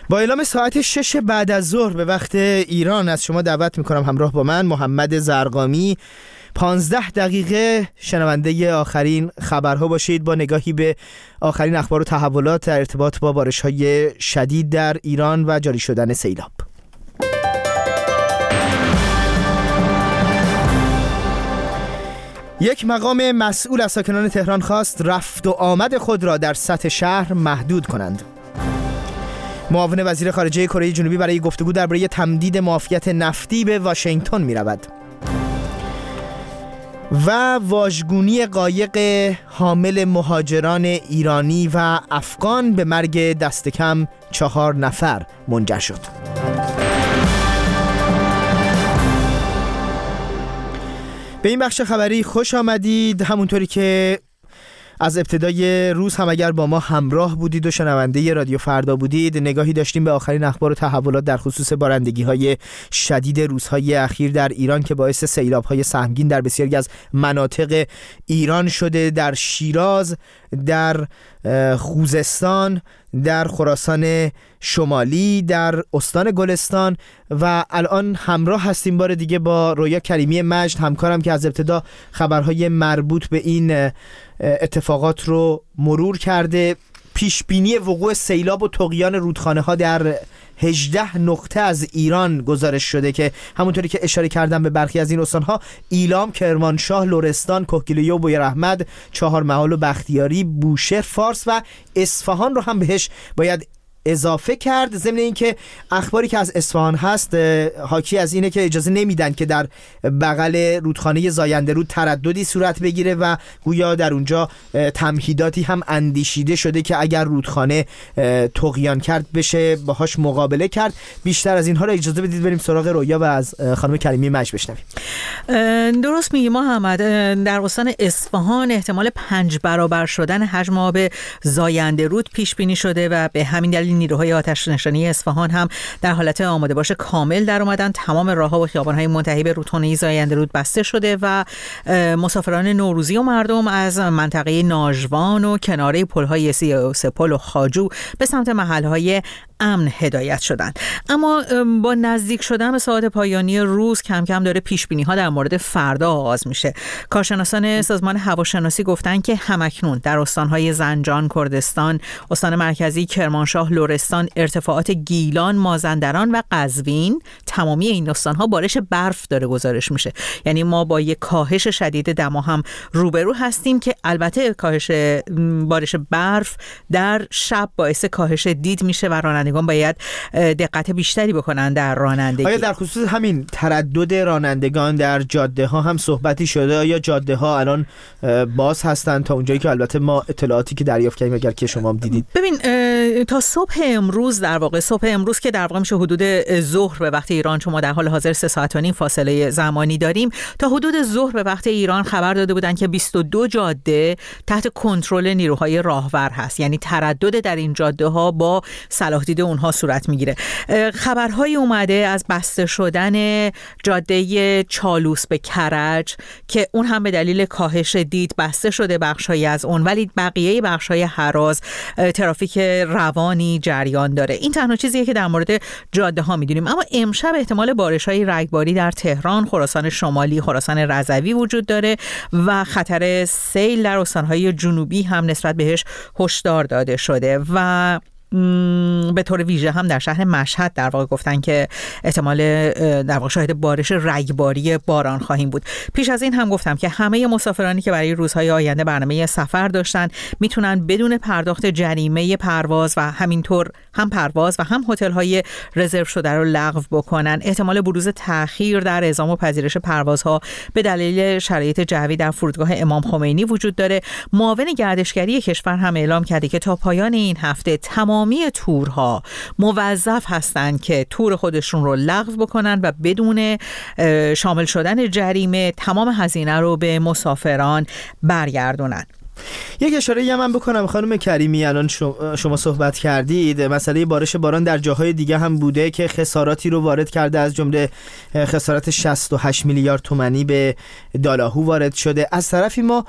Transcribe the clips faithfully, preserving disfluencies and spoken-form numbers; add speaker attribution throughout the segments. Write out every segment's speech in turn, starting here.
Speaker 1: با اعلام ساعت شش بعد از ظهر به وقت ایران از شما دعوت میکنم همراه با من محمد زرقامی پانزده دقیقه شنونده آخرین خبرها باشید با نگاهی به آخرین اخبار و تحولات در ارتباط با بارش‌های شدید در ایران و جاری شدن سیلاب. یک مقام مسئول از ساکنان تهران خواست رفت و آمد خود را در سطح شهر محدود کنند. معاون وزیر خارجه کره جنوبی برای گفتگو درباره تمدید معافیت نفتی به واشنگتن می رود. و واژگونی قایق حامل مهاجران ایرانی و افغان به مرگ دست کم چهار نفر منجر شد. به این بخش خبری خوش آمدید. همونطوری که از ابتدای روز هم اگر با ما همراه بودید و شنونده رادیو فردا بودید، نگاهی داشتیم به آخرین اخبار و تحولات در خصوص بارندگی‌های شدید روزهای اخیر در ایران که باعث سیلاب‌های سهمگین در بسیاری از مناطق ایران شده، در شیراز، در خوزستان، در خراسان شمالی، در استان گلستان و الان همراه هستیم بار دیگه با رویا کریمی مجد، همکارم که از ابتدا خبرهای مربوط به این اتفاقات رو مرور کرده. پیشبینی وقوع سیلاب و طغیان رودخانه ها در هجده نقطه از ایران گزارش شده که همونطوری که اشاره کردم به برخی از این استان‌ها ایلام، کرمانشاه، لرستان، کهگیلویه و بویراحمد، چهارمحال و بختیاری، بوشهر، فارس و اصفهان رو هم بهش باید اضافه کرد. ضمن اینکه اخباری که از اصفهان هست حاکی از اینه که اجازه نمیدن که در بغل رودخانه زاینده رود ترددی صورت بگیره و گویا در اونجا تمهیداتی هم اندیشیده شده که اگر رودخانه طغیان کرد بشه باهاش مقابله کرد. بیشتر از اینها رو اجازه بدید بریم سراغ رویا و از خانم کریمی مجد بشنویم.
Speaker 2: درست میگی محمد. در استان اصفهان احتمال پنج برابر شدن حجم آب زاینده رود پیش بینی شده و به همین دلیل نیروهای آتش نشانی اصفهان هم در حالت آماده باش کامل در اومدن. تمام راه‌ها و خیابان‌های منتهی به رودخانه زاینده رود بسته شده و مسافران نوروزی و مردم از منطقه ناژوان و کناره پل‌های سی و سه پل و خاجو به سمت محل‌های امن هدایت شدند. اما با نزدیک شدن به ساعات پایانی روز کم کم داره پیش‌بینی‌ها در مورد فردا آغاز میشه. کارشناسان سازمان هواشناسی گفتن که همکنون در استان‌های زنجان، کردستان، استان مرکزی، کرمانشاه، لرستان، ارتفاعات گیلان، مازندران و قزوین، تمامی این استان‌ها بارش برف داره گزارش میشه. یعنی ما با یک کاهش شدید دما هم روبرو هستیم که البته کاهش بارش برف در شب باعث کاهش دید میشه و رانندگان باید دقت بیشتری بکنن در رانندگی.
Speaker 1: آیا در خصوص همین تردد رانندگان در جاده ها هم صحبتی شده؟ آیا جاده ها الان باز هستن تا اونجایی که البته ما اطلاعاتی که دریافت کردیم اگر که شما هم دیدید؟
Speaker 2: ببین تا صبح امروز در واقع صبح امروز که در واقع میشه حدود ظهر به وقت ایران، چون ما در حال حاضر سه ساعت و نیم فاصله زمانی داریم، تا حدود ظهر به وقت ایران خبر داده بودن که بیست و دو جاده تحت کنترل نیروهای راهور هست. یعنی تردد در این جاده ها با صلاح دید اونها صورت میگیره. خبرهایی اومده از بسته شدن جاده چالوس به کرج که اون هم به دلیل کاهش دید بسته شده بخشایی از اون، ولی بقیه بخشای هراز ترافیک روانی جریان داره. این تنها چیزیه که در مورد جاده ها میدونیم. اما امشب احتمال بارش‌های رگباری در تهران، خراسان شمالی، خراسان رضوی وجود داره و خطر سیل در استان‌های جنوبی هم نسبت بهش هشدار داده شده و به طور ویژه هم در شهر مشهد در واقع گفتن که احتمال در واقع شاهد بارش رگباری باران خواهیم بود. پیش از این هم گفتم که همه مسافرانی که برای روزهای آینده برنامه سفر داشتن میتونن بدون پرداخت جریمه پرواز و همینطور هم پرواز و هم هتل‌های رزرو شده رو لغو بکنن. احتمال بروز تأخیر در اعزام و پذیرش پروازها به دلیل شرایط جوی در فرودگاه امام خمینی وجود داره. معاون گردشگری کشور هم اعلام کرده که تا پایان این هفته تمام تمامی تورها موظف هستند که تور خودشون رو لغو بکنن و بدون شامل شدن جریمه تمام هزینه رو به مسافران برگردونن.
Speaker 1: یک اشاره هم من بکنم خانم کریمی، الان شما صحبت کردید مسئله بارش باران در جاهای دیگه هم بوده که خساراتی رو وارد کرده، از جمله خسارت شصت و هشت میلیارد تومانی به دالاهو وارد شده. از طرفی ما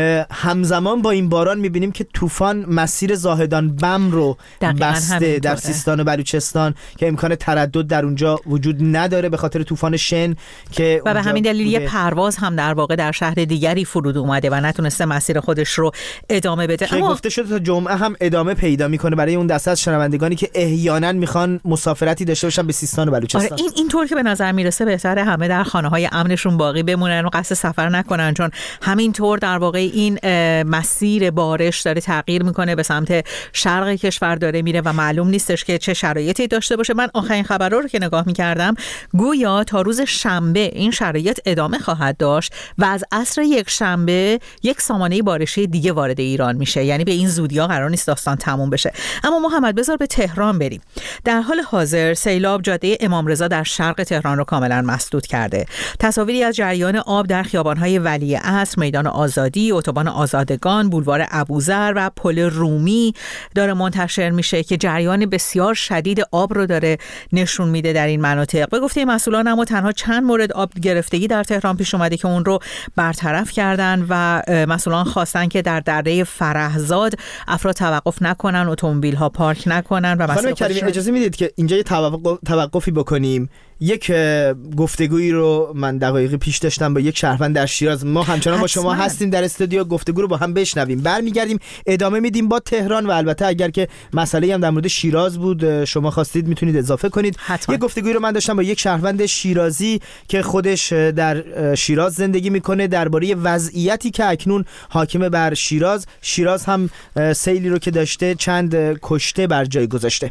Speaker 1: همزمان با این باران میبینیم که طوفان مسیر زاهدان بم رو بسته در سیستان و بلوچستان که امکان تردد در اونجا وجود نداره به خاطر طوفان شن که
Speaker 2: و به همین دلیل یه پرواز هم در واقع در شهر دیگری فرود اومده و نتونسته مسیر خودش رو ادامه بده.
Speaker 1: که اما گفته شده تا جمعه هم ادامه پیدا میکنه برای اون دسته از شنوندگانی که احیانا میخوان مسافرتی داشته باشن به سیستان و بلوچستان.
Speaker 2: آره این اینطور که به نظر میرسه بهتره همه در خانه‌های امنشون باقی بمونن و قصد سفر نکنن، چون همینطور در واقع این مسیر بارش داره تغییر میکنه به سمت شرق کشور داره میره و معلوم نیستش که چه شرایطی داشته باشه. من آخرین خبرها رو که نگاه میکردم گویا تا روز شنبه این شرایط ادامه خواهد داشت و از عصر یک شنبه یک سامانه بارشی دیگه وارد ایران میشه، یعنی به این زودی‌ها قرار نیست داستان تموم بشه. اما محمد بذار به تهران بریم. در حال حاضر سیلاب جاده امام رضا در شرق تهران رو کاملا مسدود کرده. تصاویری از جریان آب در خیابان‌های ولیعصر، میدان آزادی، اتوبان آزادگان، بولوار ابوذر و پل رومی داره منتشر میشه که جریان بسیار شدید آب رو داره نشون میده در این مناطق. به گفته مسئولان اما تنها چند مورد آب گرفتگی در تهران پیش اومده که اون رو برطرف کردن و مسئولان خواستن که در دره فرهزاد افراد توقف نکنن، اتومبیل ها پارک نکنن. و
Speaker 1: خانم کریمی اجازه میدید که اینجا یه توقف توقفی بکنیم؟ یک گفتگویی رو من دقایقی پیش داشتم با یک شهروند در شیراز. ما همچنان با شما هستیم در استودیو، گفتگو رو با هم بشنویم، برمیگردیم ادامه میدیم با تهران و البته اگر که مسئله هم در مورد شیراز بود شما خواستید میتونید اضافه کنید. حتما. یک گفتگویی رو من داشتم با یک شهروند شیرازی که خودش در شیراز زندگی میکنه درباره وضعیتی که اکنون حاکم بر شیراز. شیراز هم سیلی رو که داشته چند کشته بر جای گذاشته.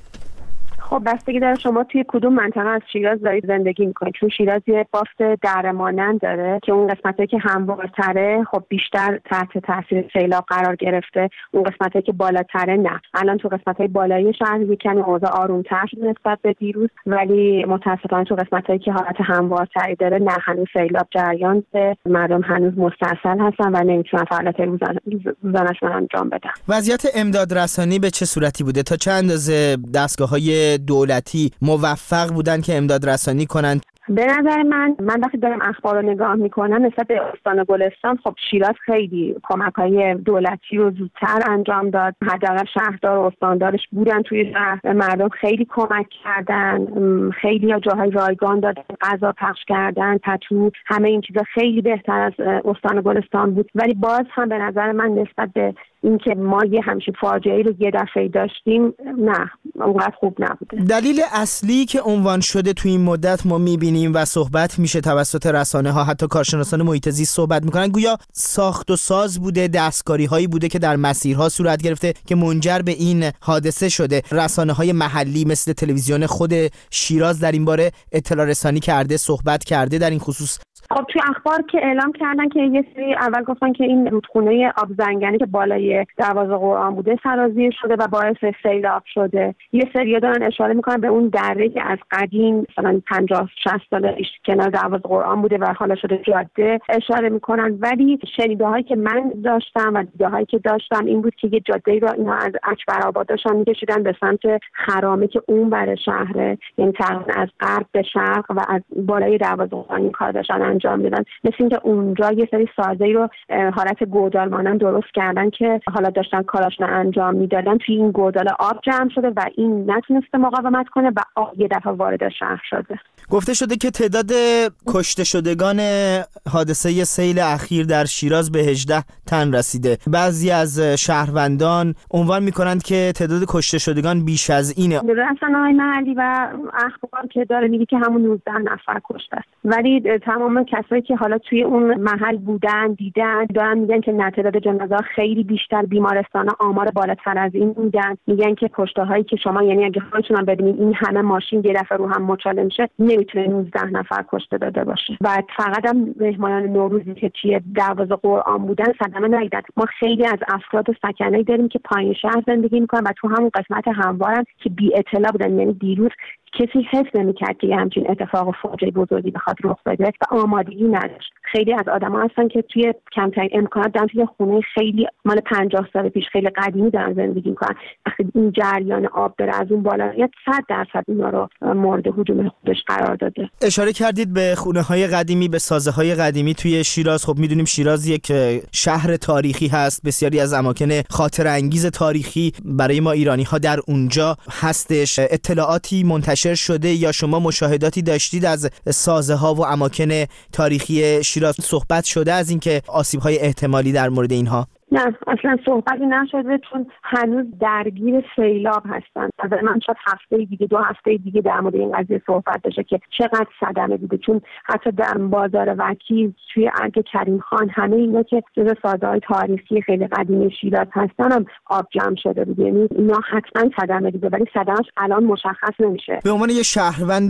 Speaker 3: خب بستگی داره شما توی کدوم منطقه از شیراز دارید زندگی میکنید، چون شیراز یه بافت دره مانند داره که اون قسمتی که هموارتره خب بیشتر تحت تاثیر سیلاب قرار گرفته، اون قسمتی که بالاتره نه. الان تو قسمت‌های بالایی شهر یکم اوضاع آروم‌تر شده نسبت به دیروز، ولی متأسفانه تو قسمتایی که حالت هموارتری داره نه، هنوز سیلاب جریان داره، مردم هنوز مستعصل هستن و نمیتونن فعالیت روزانه‌شون انجام بدن.
Speaker 1: وضعیت امداد رسانی به چه صورتی بوده؟ تا چند اندازه دستگاه‌های دولتی موفق بودن که امداد رسانی کنند؟
Speaker 3: به نظر من من وقتی دارم اخبار رو نگاه میکنم نسبت به استان گلستان خب شیراز خیلی کمک‌های دولتی رو زودتر انجام داد. حداقل شهردار و استاندارش بودن توی شهر، مردم خیلی کمک کردن، خیلی جاهای رایگان دادن، غذا پخش کردن، پتو، همه این چیزا خیلی بهتر از استان گلستان بود. ولی باز هم به نظر من نسبت به اینکه ما یه همچین فاجعه‌ای رو یه دفعه داشتیم نه، اونقدر خوب نبوده.
Speaker 1: دلیل اصلی که عنوان شده توی این مدت ما می‌بینیم و صحبت میشه توسط رسانه‌ها، حتی کارشناسان محیط زیست صحبت میکنن، گویا ساخت و ساز بوده، دستکاری‌هایی بوده که در مسیرها صورت گرفته که منجر به این حادثه شده. رسانه‌های محلی مثل تلویزیون خود شیراز در این باره اطلاع رسانی کرده، صحبت کرده در این خصوص.
Speaker 3: خب توی اخبار که اعلام کردن که یه سری اول گفتن که این رودخونه آب زنگنی که بالای دروازه قرآن بوده سرازیر شده و باعث سیلاب شده. یه سری دارن اشاره میکنن به اون دره که از قدیم مثلا پنجاه شصت سال پیش کنار دروازه قرآن بوده و حالا شده جاده اشاره میکنن. ولی شنیده‌هایی که من داشتم و دیده‌هایی که داشتم این بود که یه جاده رو اینا از اکبرآباد داشتن می‌کشیدن به سمت خرامه که اون بر شهره، یعنی تقریبا از غرب به شرق و از بالای دروازه قرآن این کار داشتن انجام میدن. مثل اینکه اونجا یه سری سازه‌ای رو حالت گودال مانند درست کردن که حالا داشتن کاراشون انجام میدادن. توی این گودال آب جمع شده و این نتونسته مقاومت کنه و آب یه دفعه وارد شهر شده.
Speaker 1: گفته شده که تعداد کشته شدگان حادثه سیل اخیر در شیراز به هجده تن رسیده. بعضی از شهروندان عنوان میکنند که تعداد کشته شدگان بیش از اینه.
Speaker 3: رسانه‌های محلی و اخبار که داره میگه که همون نوزده نفر کشته است، ولی تمام کسایی که حالا توی اون محل بودن دیدن دارن میگن که تعداد جنازه خیلی بیشتر، بیمارستان آمار بالاتر از این میدن. میگن که کشته هایی که شما یعنی اگه خودتون ببینید این همه ماشین یه دفعه رو هم مچاله میشه نمیتونه نوزده نفر کشته داده باشه. و فقط هم مهمانان نوروزی که توی دروازه قرآن بودن صدمه ندیدن. ما خیلی از افراد سکنه‌ای داریم که پایین شهر زندگی میکنن و تو همون قسمت هموارن که بی اطلاع بودن، یعنی دیروز کسی حس نمی‌کرد که همچین اتفاق فاجعه بزرگی بخواد رخ بده و آمادگی نداشت. خیلی از آدم‌ها هستن که توی کمترین امکانات دارن توی خونه خیلی مال پنجاه سال پیش خیلی قدیمی دارن زندگی می‌کنن. وقتی این جریان آب بره از اون بالا میاد صد درصد اینا رو مورد هجوم خودش قرار داده.
Speaker 1: اشاره کردید به خونه‌های قدیمی، به سازه‌های قدیمی توی شیراز. خب می‌دونیم شیراز یک شهر تاریخی هست، بسیاری از اماکن خاطره انگیز تاریخی برای ما ایرانی‌ها در اونجا هستش. اطلاعاتی منتشر شده یا شما مشاهداتی داشتید از سازه‌ها و اماکن تاریخی شیراز؟ صحبت شده از اینکه آسیب‌های احتمالی در مورد اینها؟
Speaker 3: نه اصلا صحبتی نشده، چون هنوز درگیر سیلاب هستن. از من شاید هفته دیگه دو هفته دیگه در مورد این قضیه صحبت بشه که چقدر صدمه دیده، چون حتی در بازار وکیل، توی ارگ کریم خان، همه اینا که جزو سازه‌های تاریخی خیلی قدیمی شیراز هستن هم آب جمع شده بود. یعنی اینا حتما صدمه دیده، ولی صدمش الان مشخص نمیشه.
Speaker 1: به عنوان یه شهروند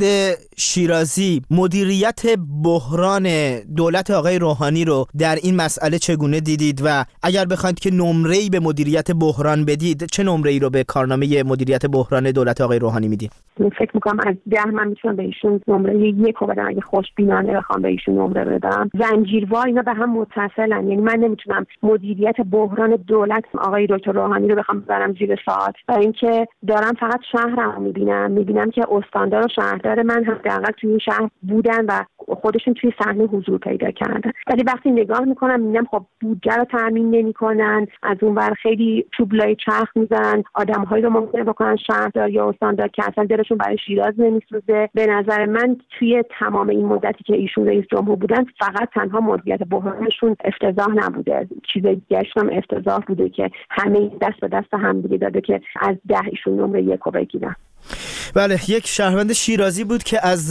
Speaker 1: شیرازی، مدیریت بحران دولت آقای روحانی رو در این مسئله چگونه دیدید و اگر بخواید که نمره‌ای به مدیریت بحران بدید، چه نمره‌ای رو به کارنامه مدیریت بحران دولت آقای روحانی میدید؟
Speaker 3: فکر میکنم از ده من میتونم به ایشون نمره یک رو بدم اگه خوشبینانه بخوام به ایشون نمره بدم. زنجیروار اینا به هم متصلن، یعنی من نمیتونم مدیریت بحران دولت آقای دکتر روحانی رو بخوام ببرم زیر سوال، برای اینکه دارم فقط شهرمو میبینم میبینم که استاندار و شهردار من حداقل توی این شهر بودن و خودشون توی صحنه حضور پیدا کردن، ولی وقتی نگاه میکنم میبینم خب بودجه رو تامین نمیکنن، از اون ور خیلی چوبلای چرخ میزنن، آدم‌هایی رو ممکنه بکنن شهردار یا استاندار که اصلا دلشون برای شیراز نمیسوزه. به نظر من توی تمام این مدتی که ایشون رئیس جمهور بودن فقط تنها مدیریت بحرانشون افتضاح نبوده، چیز دیگه‌اش هم افتضاح بوده که همه دست به دست هم دیگه داده که از ده ایشون نمره یک رو بگیرن.
Speaker 1: بله، یک شهروند شیرازی بود که از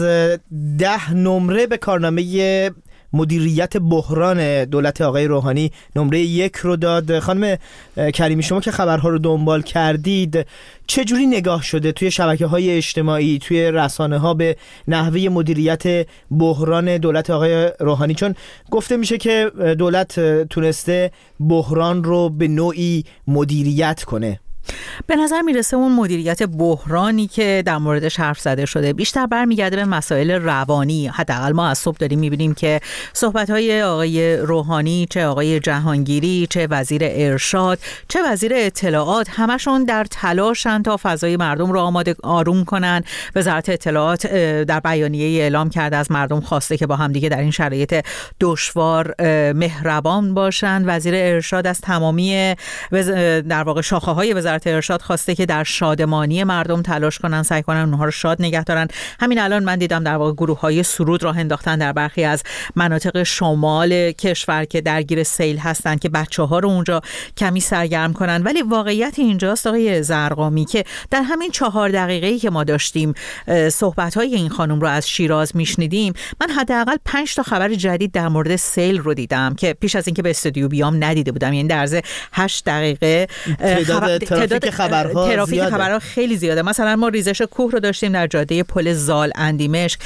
Speaker 1: ده نمره به کارنامه مدیریت بحران دولت آقای روحانی نمره یک رو داد. خانم کریمی، شما که خبرها رو دنبال کردید، چجوری نگاه شده توی شبکه‌های اجتماعی، توی رسانه‌ها به نحوه مدیریت بحران دولت آقای روحانی؟ چون گفته میشه که دولت تونسته بحران رو به نوعی مدیریت کنه.
Speaker 2: به نظر میرسه اون مدیریت بحرانی که در موردش حرف زده شده بیشتر برمیگرده به مسائل روانی. حداقل ما از صبح داریم میبینیم که صحبت‌های آقای روحانی، چه آقای جهانگیری، چه وزیر ارشاد، چه وزیر اطلاعات، همشون در تلاشن تا فضای مردم رو آماده آروم کنن. وزارت اطلاعات در بیانیه اعلام کرده از مردم خواسته که با هم دیگه در این شرایط دشوار مهربان باشن. وزیر ارشاد از تمامی در واقع شاخه‌های وزارت ارشاد خواسته که در شادمانی مردم تلاش کنن، سعی کنن اونها رو شاد نگه دارن. همین الان من دیدم در واقع گروه‌های سرود راه انداختن در برخی از مناطق شمال کشور که درگیر سیل هستن که بچه‌ها رو اونجا کمی سرگرم کنن. ولی واقعیت اینجاست آقای زرقامی که در همین چهار دقیقه‌ای که ما داشتیم صحبت‌های این خانم رو از شیراز میشنیدیم، من حداقل پنج تا خبر جدید در مورد سیل رو دیدم که پیش از اینکه به استودیو بیام ندیده بودم. یعنی در عرض هشت دقیقه خبر... تعداد خبرها ترافیک خبرها خیلی زیاده. مثلا ما ریزش کوه رو داشتیم در جاده پل زال اندیمشک،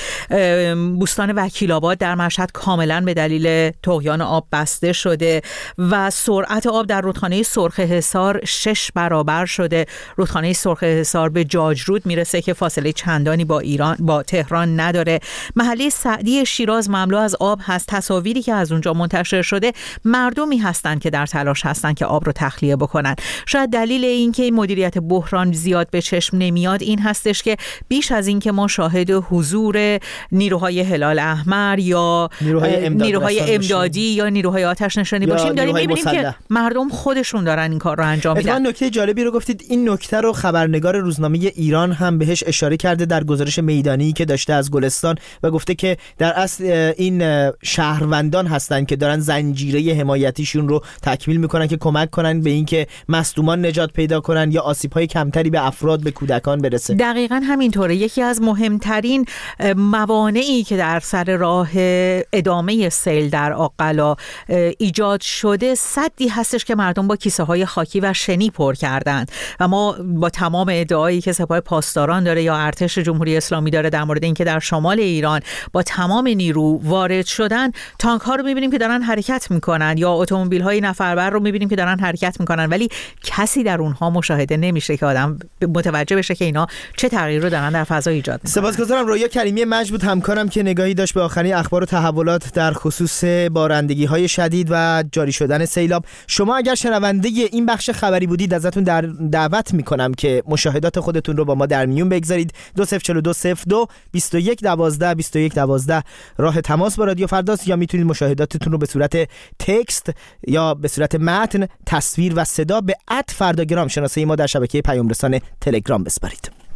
Speaker 2: بوستان وکیل آباد در مشهد کاملا به دلیل طغیان آب بسته شده و سرعت آب در رودخانه سرخ حصار شش برابر شده. رودخانه سرخ حصار به جاجرود میرسه که فاصله چندانی با ایران با تهران نداره. محله سعدی شیراز مملو از آب هست. تصاویری که از اونجا منتشر شده، مردمی هستن که در تلاش هستن که آب رو تخلیه بکنن. شاید دلیل این که مدیریت بحران زیاد به چشم نمیاد این هستش که بیش از این که ما شاهد حضور نیروهای هلال احمر یا نیروهای, امداد نیروهای امدادی یا نیروهای آتش نشانی باشیم، داریم میبینیم که مردم خودشون دارن این کار رو انجام میدن.
Speaker 1: اتفاقا نکته جالبی رو گفتید. این نکته رو خبرنگار روزنامه ایران هم بهش اشاره کرده در گزارش میدانی که داشته از گلستان و گفته که در اصل این شهروندان هستن که دارن زنجیره حمایتیشون رو تکمیل میکنن که کمک کنن به اینکه مصدومان نجات پیدا کنن یا آسیب‌های کمتری به افراد، به کودکان برسه.
Speaker 2: دقیقاً همینطوره. یکی از مهمترین موانعی که در سر راه ادامه سیل در آقلا ایجاد شده سدی هستش که مردم با کیسه‌های خاکی و شنی پر کردند و ما با تمام ادعایی که سپاه پاسداران داره یا ارتش جمهوری اسلامی داره در مورد اینکه در شمال ایران با تمام نیرو وارد شدن، تانک‌ها رو می‌بینیم که دارن حرکت می‌کنن یا اتومبیل‌های نفربر رو می‌بینیم که دارن حرکت می‌کنن، ولی کسی در اون ها مشاهده نمیشه که آدم متوجه بشه که اینا چه تغییری رو دارن در فضا ایجاد میکنن.
Speaker 1: سپاسگزارم. رویا کریمی مجبود همکارم که نگاهی داشت به آخرین اخبار و تحولات در خصوص بارندگی‌های شدید و جاری شدن سیلاب. شما اگر شنونده این بخش خبری بودید ازتون در دعوت میکنم که مشاهدات خودتون رو با ما در میون بگذارید. دو صفر چهار دو صفر دو بیست و یک دوازده بیست و یک دوازده راه تماس با رادیو فرداست، یا میتونید مشاهداتتون رو به صورت تکست یا به صورت متن، تصویر و صدا به ات فرداگرام شناسه ما در شبکه پیام رسان تلگرام بسپارید.